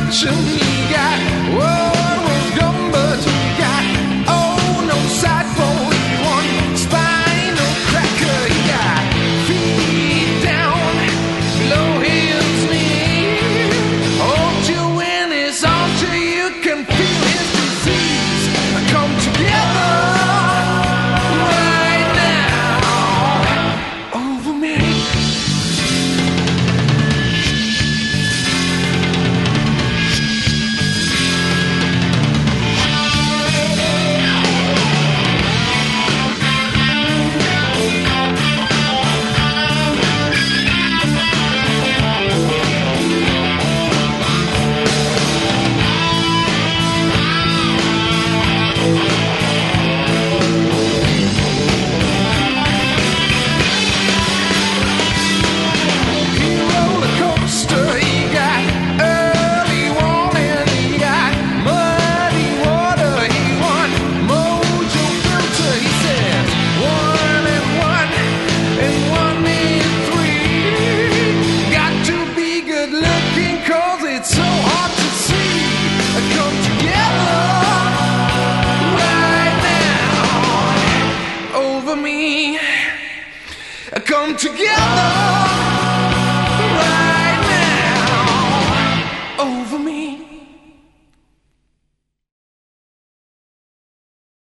fortune he got. World was gone, but he got. Oh, no side bone, he won. Spinal cracker, he got. Feet down below his knee. Hold you in his arms till you can feel his disease. Come together right now over me. It's so hard to see. Come together right now over me. Come together.